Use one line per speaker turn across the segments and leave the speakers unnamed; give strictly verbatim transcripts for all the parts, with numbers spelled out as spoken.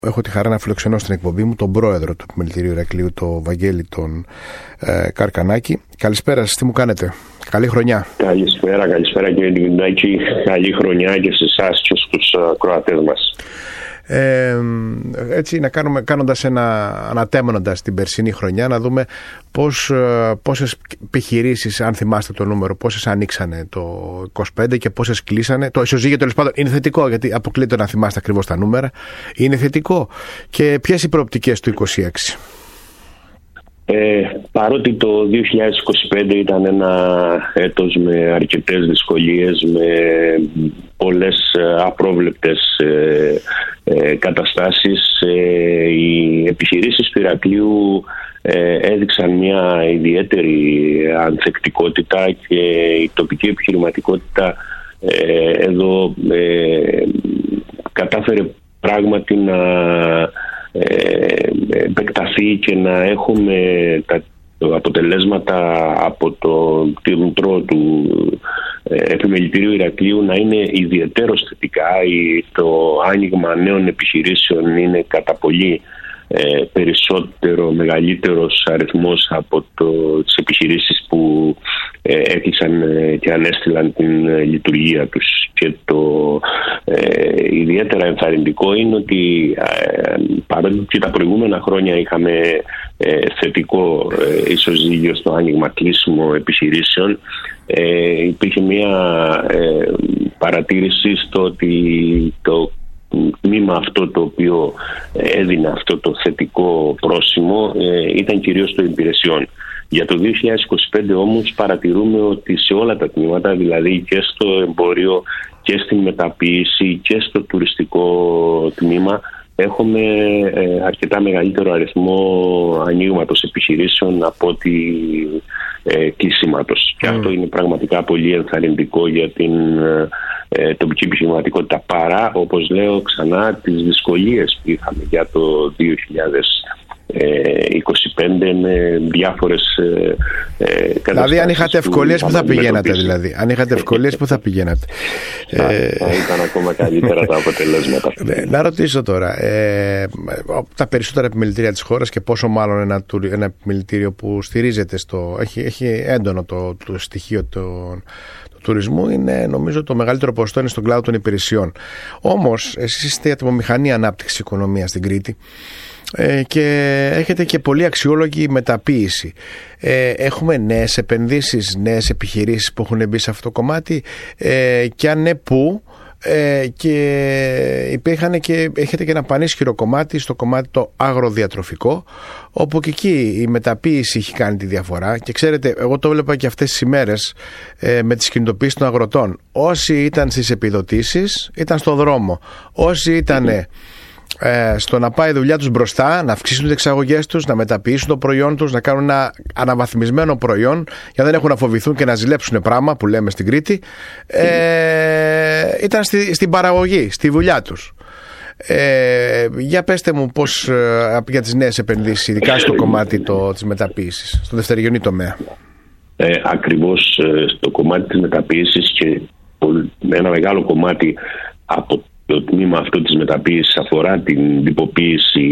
Έχω τη χαρά να φιλοξενώ στην εκπομπή μου τον πρόεδρο του Επιμελητηρίου Ηρακλείου, τον Βαγγέλη τον ε, Καρκανάκη. Καλησπέρα σας, τι μου κάνετε? Καλή χρονιά.
Καλησπέρα, καλησπέρα κύριε Ντιβιντάκη. Καλή χρονιά και σε εσάς και στους ακροατές μας.
Ε, έτσι να κάνουμε, κάνοντας ένα, ανατέμνοντας την περσινή χρονιά, να δούμε πώς, πόσες επιχειρήσεις, αν θυμάστε το νούμερο, πόσες ανοίξανε το είκοσι πέντε και πόσες κλείσανε. Το ισοζύγιο τέλος πάντων είναι θετικό, γιατί αποκλείται να θυμάστε ακριβώς τα νούμερα. Είναι θετικό. Και ποιες οι προοπτικές του είκοσι έξι?
Ε, παρότι το δύο χιλιάδες είκοσι πέντε ήταν ένα έτος με αρκετές δυσκολίες, με πολλές απρόβλεπτες ε, ε, καταστάσεις, ε, οι επιχειρήσεις του Ηρακλείου ε, έδειξαν μια ιδιαίτερη ανθεκτικότητα και η τοπική επιχειρηματικότητα ε, εδώ ε, κατάφερε πράγματι να επεκταθεί και να έχουμε τα αποτελέσματα από το τυρμητρό του Επιμελητηρίου Ηρακλείου να είναι ιδιαιτέρως θετικά. Το άνοιγμα νέων επιχειρήσεων είναι κατά πολύ ε, περισσότερο, μεγαλύτερος αριθμός από το, τις επιχειρήσεις που ε, έκλεισαν ε, και ανέστηλαν την ε, λειτουργία τους. Και το ε, ιδιαίτερα ενθαρρυντικό είναι ότι ε, παρότι και τα προηγούμενα χρόνια είχαμε ε, θετικό ε, ισοζύγιο στο άνοιγμα κλείσιμο επιχειρήσεων, ε, υπήρχε μια ε, παρατήρηση στο ότι το τμήμα αυτό το οποίο έδινε αυτό το θετικό πρόσημο ε, ήταν κυρίως των υπηρεσιών. Για το δύο χιλιάδες είκοσι πέντε όμως παρατηρούμε ότι σε όλα τα τμήματα, δηλαδή και στο εμπόριο και στην μεταποίηση και στο τουριστικό τμήμα, έχουμε ε, αρκετά μεγαλύτερο αριθμό ανοίγματος επιχειρήσεων από ότι ε, κλεισίματος. Mm. Και αυτό είναι πραγματικά πολύ ενθαρρυντικό για την ε, τοπική επιχειρηματικότητα, παρά, όπως λέω ξανά, τις δυσκολίες που είχαμε για το δύο χιλιάδες είκοσι πέντε με διάφορες ε, ε, καταστάσεις.
Δηλαδή αν είχατε ευκολίες που θα πηγαίνατε δηλαδή. Αν είχατε ευκολίες που θα πηγαίνατε.
Θα, θα ήταν ακόμα καλύτερα τα αποτελέσματα.
Να ρωτήσω τώρα, ε, τα περισσότερα επιμελητήρια της χώρας και πόσο μάλλον ένα, ένα επιμελητήριο που στηρίζεται στο, έχει, έχει έντονο το, το στοιχείο των τουρισμού, είναι νομίζω το μεγαλύτερο ποσοστό είναι στον κλάδο των υπηρεσιών. Όμως εσείς είστε η ατμομηχανή ανάπτυξης οικονομίας στην Κρήτη ε, και έχετε και πολύ αξιόλογη μεταποίηση. Ε, έχουμε νέες επενδύσεις, νέες επιχειρήσεις που έχουν μπει σε αυτό το κομμάτι ε, και αν ναι, πού? Ε, και υπήρχαν και έχετε και ένα πανίσχυρο κομμάτι στο κομμάτι το αγροδιατροφικό, όπου και εκεί η μεταποίηση έχει κάνει τη διαφορά. Και ξέρετε, εγώ το βλέπα και αυτές τις ημέρες ε, με τις κινητοποιήσεις των αγροτών. Όσοι ήταν στις επιδοτήσεις ήταν στο δρόμο, όσοι ήταν ε, στο να πάει η δουλειά τους μπροστά, να αυξήσουν τις εξαγωγές τους, να μεταποιήσουν το προϊόν τους, να κάνουν ένα αναβαθμισμένο προϊόν, για δεν έχουν να φοβηθούν και να ζηλέψουν πράγμα που λέμε στην Κρήτη, ε, ήταν στη, στην παραγωγή, στη δουλειά τους. Ε, για πέστε μου πώς ε, για τις νέες επενδύσεις, ειδικά στο κομμάτι το, της μεταποίησης, στο δευτερογενή τομέα.
Ε, ακριβώς ε, στο κομμάτι της μεταποίησης και ένα μεγάλο κομμάτι από το τμήμα αυτό της μεταποίησης αφορά την τυποποίηση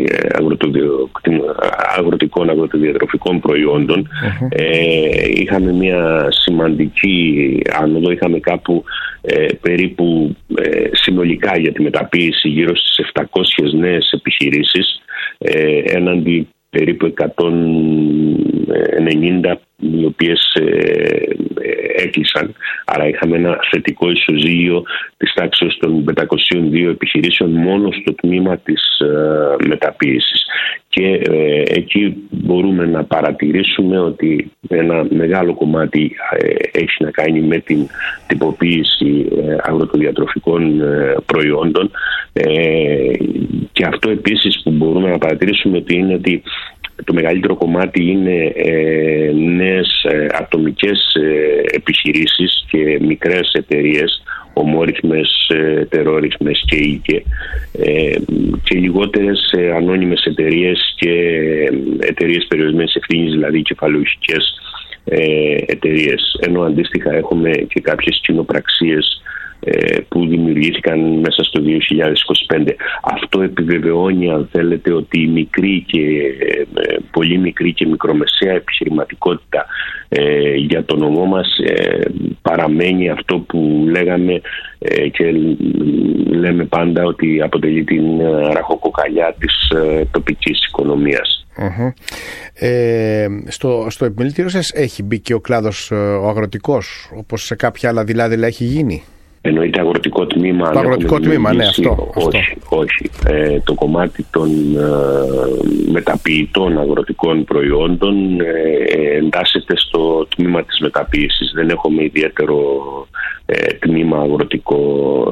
αγροτικών, αγροτοδιατροφικών προϊόντων. Uh-huh. Ε, είχαμε μια σημαντική άνοδο, είχαμε κάπου ε, περίπου ε, συνολικά για τη μεταποίηση γύρω στις επτακόσιες νέες επιχειρήσεις, ε, έναντι περίπου εκατόν ενενήντα οι οποίες ε, έκλεισαν. Άρα είχαμε ένα θετικό ισοζύγιο της τάξης των πεντακοσίων δύο επιχειρήσεων μόνο στο τμήμα της ε, μεταποίησης. Και ε, εκεί μπορούμε να παρατηρήσουμε ότι ένα μεγάλο κομμάτι ε, έχει να κάνει με την τυποποίηση ε, αγροτοδιατροφικών ε, προϊόντων, ε, και αυτό επίσης που μπορούμε να παρατηρήσουμε ότι είναι ότι το μεγαλύτερο κομμάτι είναι ε, νέες ε, ατομικές ε, επιχειρήσεις και μικρές εταιρείες, ομόρυθμες, ε, τερόρυθμες και οίκε, ε, και λιγότερες ε, ανώνυμες εταιρείες και ε, εταιρείες περιορισμένης ευθύνης, δηλαδή κεφαλαιοχικές, ε, εταιρείες. Ενώ αντίστοιχα έχουμε και κάποιες κοινοπραξίες που δημιουργήθηκαν μέσα στο δύο χιλιάδες είκοσι πέντε. Αυτό επιβεβαιώνει, αν θέλετε, ότι η μικρή και πολύ μικρή και μικρομεσαία επιχειρηματικότητα ε, για το νομό μας ε, παραμένει αυτό που λέγαμε ε, και λέμε πάντα ότι αποτελεί την ραχοκοκαλιά της ε, τοπικής οικονομίας.
Uh-huh. Ε, στο, στο επιμελητήριο σας έχει μπει και ο κλάδος ο αγροτικός, όπως σε κάποια άλλα δηλαδή έχει γίνει?
Εννοείται αγροτικό τμήμα.
Το αγροτικό τμήμα, ναι, αυτό.
Όχι,
αυτό.
όχι. Ε, το κομμάτι των ε, μεταποιητών αγροτικών προϊόντων ε, εντάσσεται στο τμήμα της μεταποίησης. Δεν έχουμε ιδιαίτερο ε, τμήμα αγροτικό.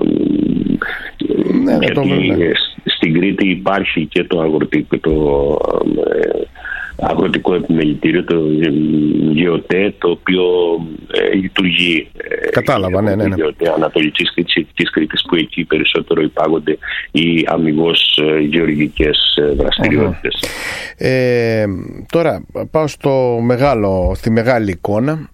Ναι,
γιατί
το ναι.
στην Κρήτη υπάρχει και το αγροτικό, το, ε, αγροτικό επιμελητήριο, το ΓΕΟΤΕ, το οποίο ε, λειτουργεί.
Κατάλαβα, ναι, ναι, ναι.
ΓΕΟΤΕ Ανατολικής Κρήτης, Κρήτης, που εκεί περισσότερο υπάγονται οι αμοιβώς ε, γεωργικές δραστηριότητες.
Uh-huh. Ε, τώρα πάω στο μεγάλο, στη μεγάλη εικόνα.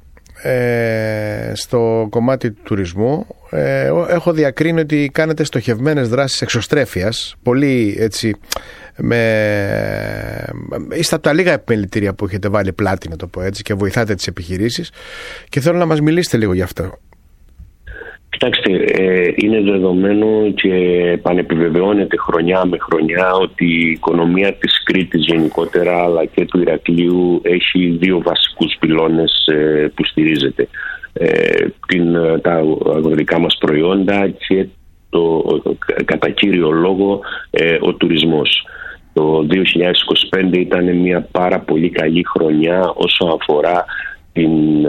Ε, στο κομμάτι του τουρισμού ε, έχω διακρίνει ότι κάνετε στοχευμένες δράσεις εξωστρέφειας, πολύ έτσι, με... είστε από τα λίγα επιμελητήρια που έχετε βάλει πλάτη, να το πω έτσι, και βοηθάτε τις επιχειρήσεις, και θέλω να μας μιλήσετε λίγο γι' αυτό.
Κοιτάξτε, ε, είναι δεδομένο και πανεπιβεβαιώνεται χρονιά με χρονιά ότι η οικονομία της Κρήτης γενικότερα, αλλά και του Ηρακλείου, έχει δύο βασικούς πυλώνες ε, που στηρίζεται. Ε, την, τα αγροτικά μας προϊόντα και το, κατά κύριο λόγο ε, ο τουρισμός. Το δύο χιλιάδες είκοσι πέντε ήταν μια πάρα πολύ καλή χρονιά όσο αφορά την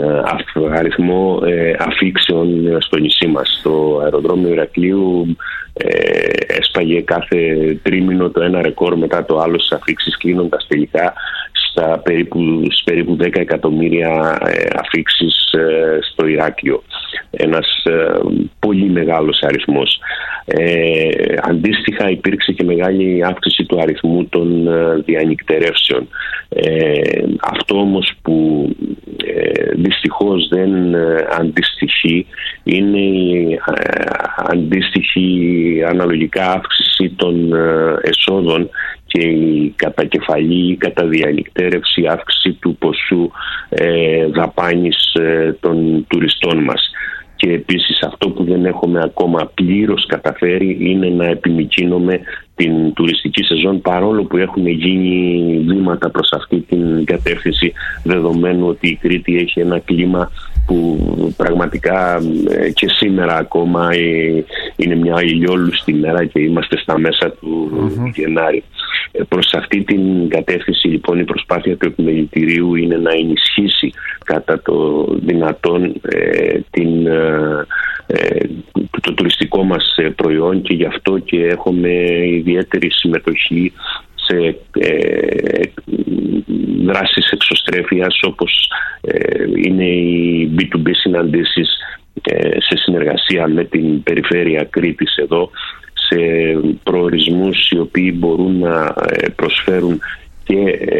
αριθμό ε, αφήξεων στο νησί μας. Το αεροδρόμιο Ηρακλείου ε, έσπαγε κάθε τρίμηνο το ένα ρεκόρ μετά το άλλο στις αφήξεις, κλείνοντας τελικά στα περίπου, περίπου δέκα εκατομμύρια ε, αφήξεις ε, στο Ηράκλειο. Ένας ε, πολύ μεγάλος αριθμός. Ε, αντίστοιχα υπήρξε και μεγάλη αύξηση του αριθμού των ε, διανυκτερεύσεων. Ε, αυτό όμως που ε, δυστυχώς δεν ε, αντιστοιχεί είναι η ε, αντίστοιχη αναλογικά αύξηση των ε, εσόδων και η κατακεφαλή ή καταδιανυκτέρευση αύξηση του ποσού ε, δαπάνης ε, των τουριστών μας. Και επίσης αυτό που δεν έχουμε ακόμα πλήρως καταφέρει είναι να επιμικρύνουμε την τουριστική σεζόν, παρόλο που έχουν γίνει βήματα προς αυτή την κατεύθυνση, δεδομένου ότι η Κρήτη έχει ένα κλίμα που πραγματικά και σήμερα ακόμα είναι μια ηλιόλουστη μέρα και είμαστε στα μέσα του mm-hmm. Γενάρη. Προς αυτή την κατεύθυνση λοιπόν η προσπάθεια του επιμελητηρίου είναι να ενισχύσει κατά το δυνατόν ε, την, ε, το, το τουριστικό μας προϊόν, και γι' αυτό και έχουμε ιδιαίτερη συμμετοχή σε ε, δράσεις εξωστρέφειας, όπως ε, είναι οι μπι του μπι συναντήσεις ε, σε συνεργασία με την περιφέρεια Κρήτης εδώ, σε προορισμούς οι οποίοι μπορούν να προσφέρουν και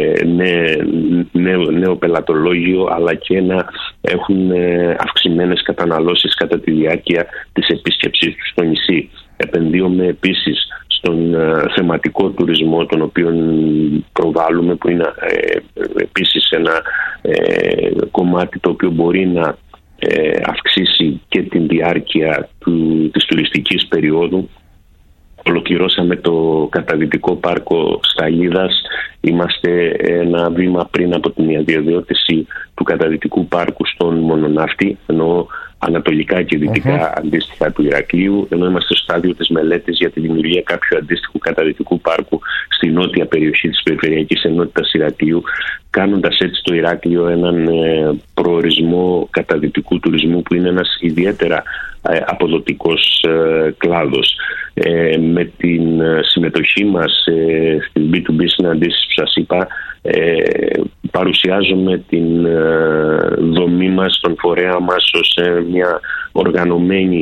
νέο, νέο πελατολόγιο, αλλά και να έχουν αυξημένες καταναλώσεις κατά τη διάρκεια της επίσκεψής τους στο νησί. Επενδύουμε επίσης στον θεματικό τουρισμό, τον οποίο προβάλλουμε, που είναι επίσης ένα κομμάτι το οποίο μπορεί να αυξήσει και την διάρκεια του, της τουριστικής περίοδου. Ολοκληρώσαμε το καταδυτικό πάρκο Σταλίδας. Είμαστε ένα βήμα πριν από την διαδιότηση του καταδυτικού πάρκου στον Μονοναύτη, ενώ ανατολικά και δυτικά uh-huh. αντίστοιχα του Ηρακλείου, ενώ είμαστε στο στάδιο της μελέτης για τη δημιουργία κάποιου αντίστοιχου καταδυτικού πάρκου στη νότια περιοχή της Περιφερειακής Ενότητας Ηρακλείου, κάνοντας έτσι το Ηράκλειο έναν ε, προορισμό καταδυτικού τουρισμού που είναι ένας ιδιαίτερα ε, αποδοτικός ε, κλάδος. Ε, με την συμμετοχή μας ε, στην μπι του μπι συναντήσεις που σας είπα, ε, παρουσιάζουμε την ε, δομή μας, τον φορέα μας ως ε, μια οργανωμένη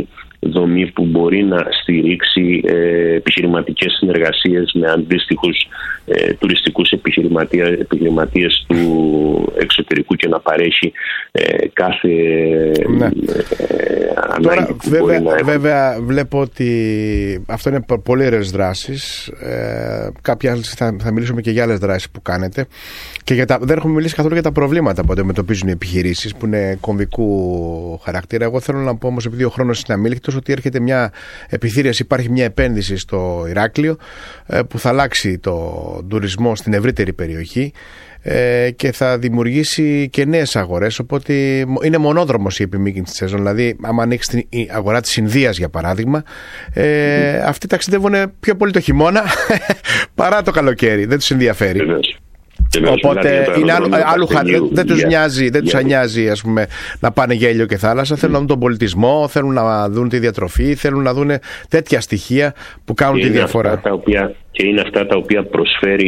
δομή που μπορεί να στηρίξει ε, επιχειρηματικές συνεργασίες με αντίστοιχους ε, τουριστικούς επιχειρηματίες του εξωτερικού και να παρέχει ε, κάθε
ναι.
ε, ανάγκη
Τώρα,
που
βέβαια,
μπορεί να έχουμε.
βέβαια βλέπω ότι αυτό είναι πολύ ωραίες δράσεις. Ε, κάποια άλλες θα, θα μιλήσουμε και για άλλες δράσεις που κάνετε. Και για τα, δεν έχουμε μιλήσει καθόλου για τα προβλήματα που αντιμετωπίζουν οι επιχειρήσεις, που είναι κομβικού χαρακτήρα. Εγώ θέλω να πω όμως, επειδή ο χρόνος είναι αμήλικτος, ότι έρχεται μια επιθύρηση, υπάρχει μια επένδυση στο Ηράκλειο που θα αλλάξει το τουρισμό στην ευρύτερη περιοχή και θα δημιουργήσει και νέες αγορές. Οπότε είναι μονόδρομος η επιμήκυνση της σεζόν. Δηλαδή, άμα ανοίξει την αγορά της Ινδίας, για παράδειγμα, ε, αυτοί ταξιδεύουν πιο πολύ το χειμώνα παρά το καλοκαίρι. Δεν τους ενδιαφέρει. Οπότε είναι άλλου, άλλου χα... δεν τους νοιάζει, δεν τους νοιάζει, ας πούμε, να πάνε για ήλιο και θάλασσα. Θέλουν να δουν τον πολιτισμό, θέλουν να δουν τη διατροφή, θέλουν να δουν τέτοια στοιχεία που κάνουν τη διαφορά.
Αυτά τα οποία, και είναι αυτά τα οποία προσφέρει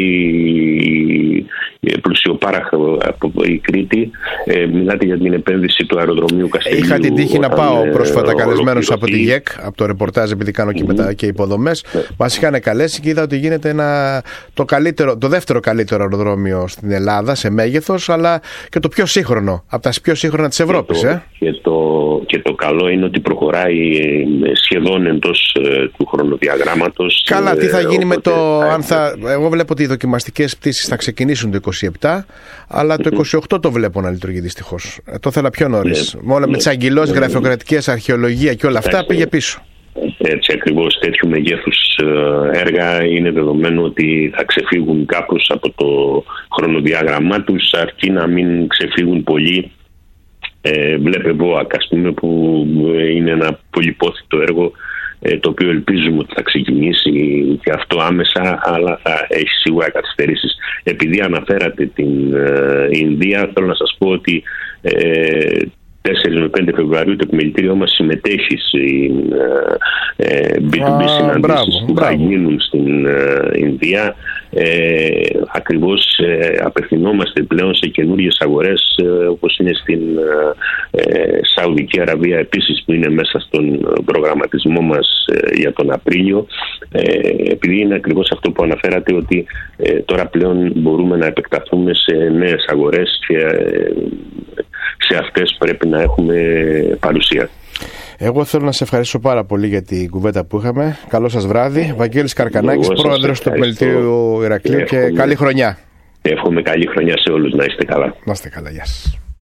η πλουσιοπάραχα από η Κρήτη. Ε, μιλάτε για την επένδυση του αεροδρομίου Καστελίου.
Είχα την τύχη να πάω πρόσφατα καλεσμένος από τη ΓΕΚ, από το ρεπορτάζ, επειδή κάνω και, mm-hmm. μετά και υποδομές. Yeah. Μας είχαν καλέσει και είδα ότι γίνεται ένα, το, καλύτερο, το δεύτερο καλύτερο αεροδρόμιο στην Ελλάδα σε μέγεθος, αλλά και το πιο σύγχρονο, από τα πιο σύγχρονα της Ευρώπης.
Και το,
ε?
και το, και το καλό είναι ότι προχωράει σχεδόν εντός ε, του χρονοδιαγράμματος.
Καλά, τι θα γίνει με το. Αν θα, εγώ βλέπω ότι οι δοκιμαστικές πτήσεις θα ξεκινήσουν το είκοσι επτά, αλλά το είκοσι οκτώ το βλέπω να λειτουργεί δυστυχώς. Ε, το ήθελα πιο νωρίς. Ναι, Μόνο ναι, με τις αγκυλώσεις, ναι, γραφειοκρατικές, αρχαιολογία και όλα αυτά πήγε πίσω.
Έτσι ακριβώς, τέτοιου μεγέθους έργα είναι δεδομένο ότι θα ξεφύγουν κάπως από το χρονοδιάγραμμά τους, αρκεί να μην ξεφύγουν πολύ. Ε, βλέπε ΒΟΑΚ, ας πούμε, που είναι ένα πολυπόθητο έργο, ε, το οποίο ελπίζουμε ότι θα ξεκινήσει και αυτό άμεσα, αλλά θα έχει σίγουρα καθυστερήσεις. Επειδή αναφέρατε την ε, Ινδία, θέλω να σας πω ότι ε, τέσσερις με πέντε Φεβρουαρίου το επιμελητήριό μας συμμετέχει στην ε, μπι του μπι ah, συναντήσεις μπράβο, που μπράβο. θα γίνουν στην ε, Ινδία. Ε, ακριβώς ε, απευθυνόμαστε πλέον σε καινούριες αγορές, ε, όπως είναι στην ε, Σαουδική Αραβία επίσης, που είναι μέσα στον προγραμματισμό μας ε, για τον Απρίλιο, ε, επειδή είναι ακριβώς αυτό που αναφέρατε, ότι ε, τώρα πλέον μπορούμε να επεκταθούμε σε νέες αγορές και ε, σε αυτές πρέπει να έχουμε παρουσία.
Εγώ θέλω να σε ευχαριστήσω πάρα πολύ για την κουβέντα που είχαμε. Καλό σας βράδυ. Βαγγέλης Καρκανάκης, πρόεδρος του Επιμελητηρίου Ηρακλείου, και καλή χρονιά.
Εύχομαι καλή χρονιά σε όλους. Να είστε καλά.
Να είστε καλά. Γεια σας.